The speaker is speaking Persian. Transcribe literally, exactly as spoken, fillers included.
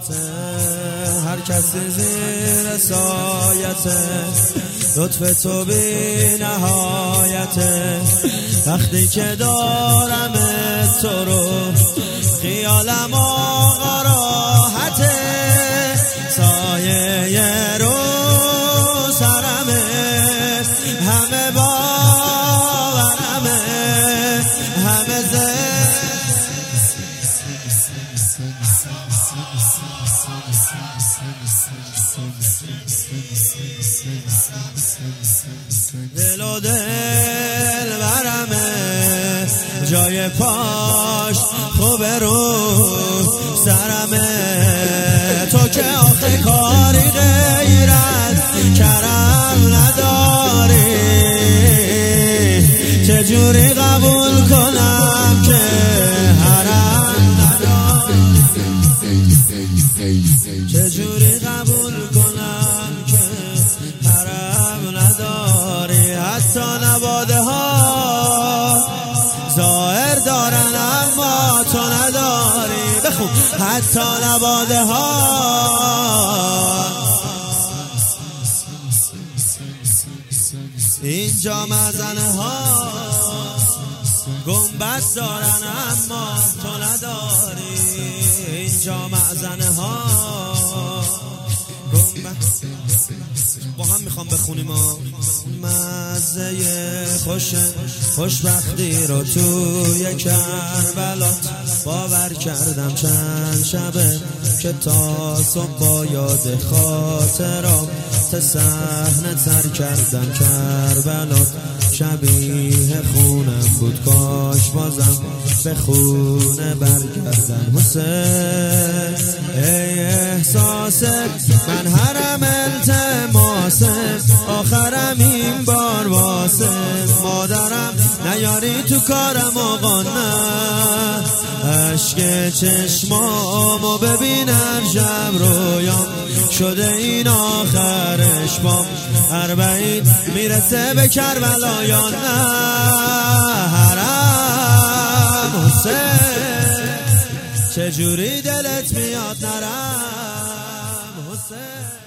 هر کسی زیر سایته، لطف تو بی نهایته. وقتی که دارم تو رو خیالم آقا راحته، سایه رو سرمه همه باورمه، همه دل و دل برمه، جای پاش خوبه رو سرمه. تو که آخه کاری غیر از کرم نداری، چجوری قبول کنم که حرم نداری، چجوری قبول کنم که حرم نداری. حتی نواده ها ظاهر دارن اما تو نداری، بخون. حتی نواده ها اینجا مزنه ها گنبد دارن اما تو نداری، اینجا مزنه ها گنبد. با هم میخوام بخونیم ها. مزه خوش خوشبختی رو توی کربلات باور کردم چند شبه که تا صبح با یاد خاطرام ته صحنه تر کردم کربلات. شبیه خونم بود کاش بازم به خونه برگردم حسین. ای احساس من حرم التماسه، آخرم این بار واسه مادرم نیاری تو کارم آقا نه. عشق چشمامو ببین هر شب رویام شده این آخرش بام، اربعین میرسه به کربلا یا نه. حرم حسین چجوری دلت میاد نرم حسین.